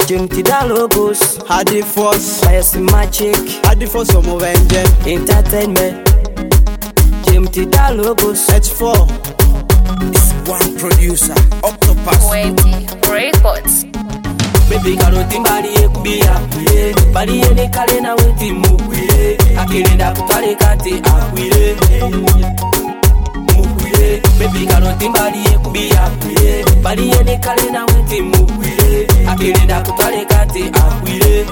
Junti da logos, Hadi Force, Bias Magic, Hadi Force Omovenge, Entertainment. Junti da logos, H4. It's one producer, Octopus. 20 Records. Baby karoti mbali ekubia kwile, bali ene kale na weti mukwile, akilenda kutale kati akwile. Mukwile, baby karoti mbali ekubia kwile, bali ene kale na weti mukwile, akilenda kutale kati akwile.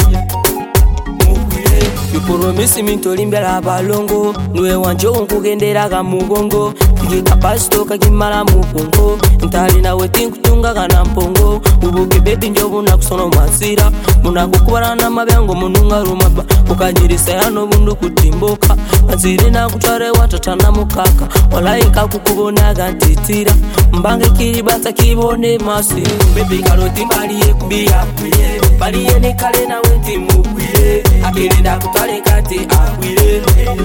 You promise me to limbela balongo, nwe wanjo unkugenderaga mugongo, tiki kapasito kakimala mupongo, ntali na weti nkutunga kana mpongo, ubuke baby njobu nakusono masira, munakukubana na mabyango mununga rumaba, ukajirisa yano bundu kutimboka, mazire na kutare watatana mukaka, wala inka kukubonaga ntitira, mbange kiribata kibone masi, baby karoti mbali ekubia kwile, bali ene kale na weti mukwile, akilenda kutale kati akwile.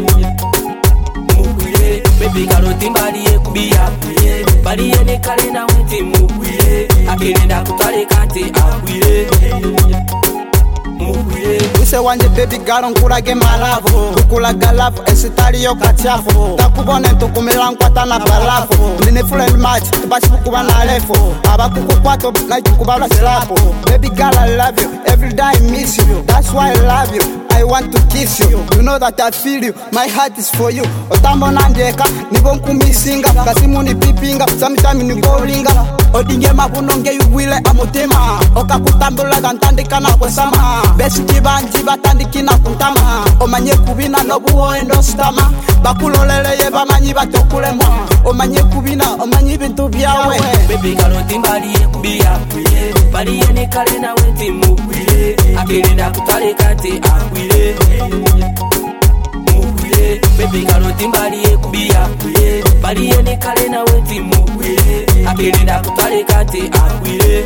Mukwile, baby karoti mbali ekubia kwile, bali ene kale na weti mukwile, akilenda kutale kati akwile. Mukwile, Use wanje baby girl nkurage malavu, kukulaga lavu esitali yo kachafu, takubone ntukumila nkwata na balafu, nini friend match tubasi kukuba na lefu, abakukukwato na chukubala slapu. Baby girl I love you, every day I miss you, that's why I love you, I want to kiss you, you know that I feel you, my heart is for you. Otambo nanjeka, nibo nkumisinga, kasimu ni pipinga, sometime ni bowlinga, odinge mabunonge yuwile amutema, okakutambula gantandika na kwesama, besi kibanji batandikina kuntama, omanye kubina nobuho endo stama, bakuloleleye bamanyi batokulemwa, omanye kubina omanyi bintu byawe. baby karoti mbali ekubia kwile, bali ene kale na weti mukwile, akilenda kutale kati akwile. Mukwile, baby karoti mbali ekubia kwile, bali ene kale na weti mukwile, akilenda kutale kati akwile.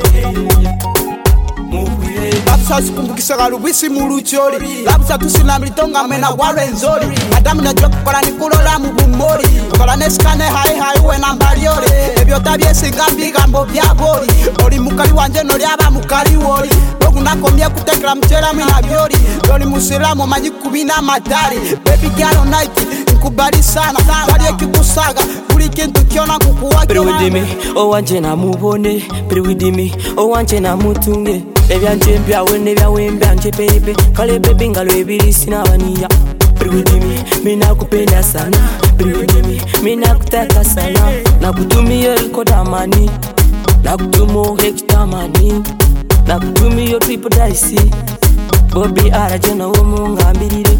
Mukwile, Lapsa sikumbukisa galubisi muluchori, lapsa tusinamlitonga mena walenzori, madamu najua kukola nikulola mubumori, kukola neskane hai hai uwe nambaliori, ebyo tabyesi ngambi gambo byabori, oli mukali wanje noli aba mukali wori, logu nakomye kutekela mchela mina byori, loli musilamu manyi kubina matari, baby girl on night, nkubali sana, kali ekikusaga, buli kintu kiona kukuwa pere with me, o wanje na mubone, pere with me, o wanje na mutunge, ebyanje mbyawe nebyawe mbyanje baby, kale baby ngalo ebiri sinabaniya. Pere with me, mina kupenda sana, pere with me, mina kutaka sana, nakutumia rekoda mani, nakutumo hekta mani, nakutumia triple dice, Bobby arajena womu ngambirire,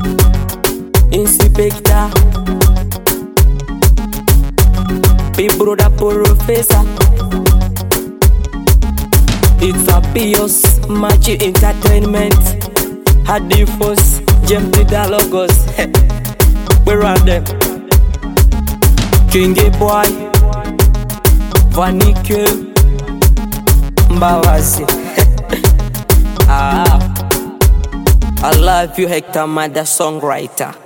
inspector, big brother professor. It's a Bios Magic Entertainment, Hadi Force, Junti da logos. We run them. Kingy boy, Vanike, Mbawazi. I love you, Hector, the songwriter.